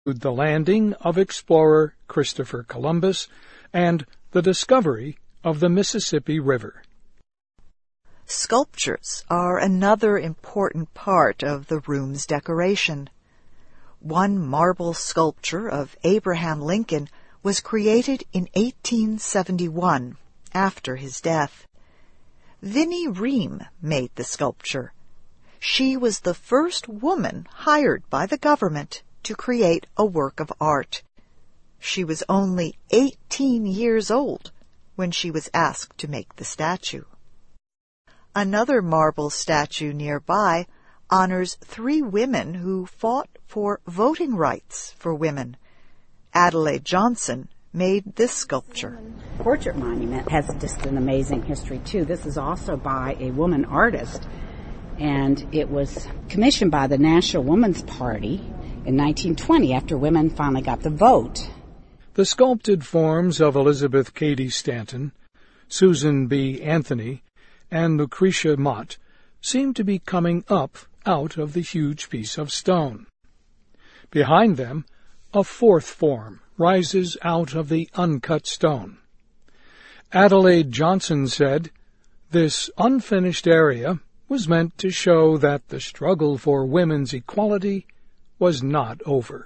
the landing of explorer Christopher Columbus and the discovery of the Mississippi River. Sculptures are another important part of the room's decoration. One marble sculpture of Abraham Lincoln was created in 1871, after his death. Vinnie Ream made the sculpture. She was the first woman hired by the government to create a work of art. She was only 18 years old when she was asked to make the statue. Another marble statue nearby honors 3 women who fought for voting rights for women. Adelaide Johnson made this sculpture. Portrait monument has just an amazing history, too. This is also by a woman artist, and it was commissioned by the National Woman's Party in 1920 after women finally got the vote. The sculpted forms of Elizabeth Cady Stanton, Susan B. Anthony, and Lucretia Mott seem to be coming up out of the huge piece of stone. Behind them, a 4th form rises out of the uncut stone. Adelaide Johnson said, "This unfinished area was meant to show that the struggle for women's equality was not over."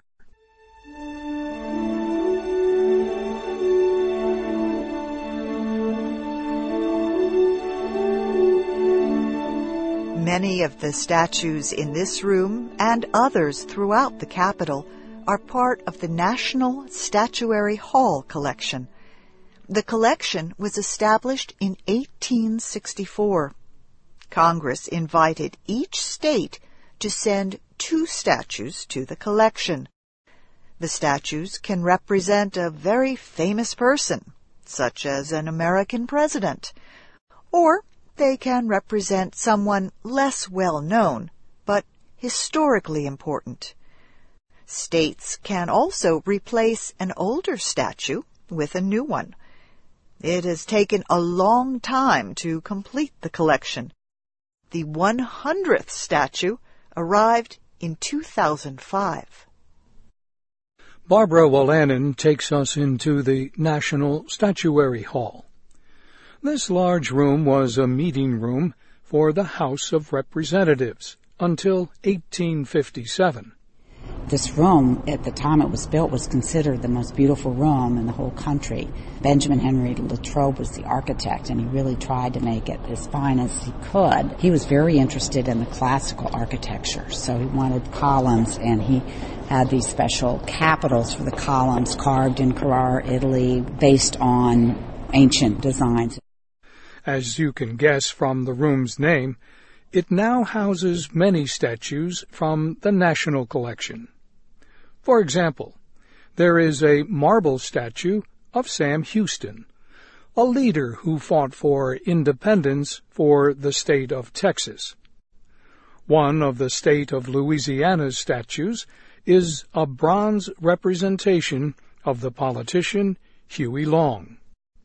Many of the statues in this room and others throughout the Capitol are part of the National Statuary Hall collection. The collection was established in 1864. Congress invited each state to send 2 statues to the collection. The statues can represent a very famous person, such as an American president, or they can represent someone less well known, but historically important. States can also replace an older statue with a new one. It has taken a long time to complete the collection. The 100th statue arrived in 2005. Barbara Wolanin takes us into the National Statuary Hall. This large room was a meeting room for the House of Representatives until 1857. This room, at the time it was built, was considered the most beautiful room in the whole country. Benjamin Henry Latrobe was the architect, and he really tried to make it as fine as he could. He was very interested in the classical architecture, so he wanted columns, and he had these special capitals for the columns carved in Carrara, Italy, based on ancient designs. As you can guess from the room's name, it now houses many statues from the National Collection. For example, there is a marble statue of Sam Houston, a leader who fought for independence for the state of Texas. One of the state of Louisiana's statues is a bronze representation of the politician Huey Long.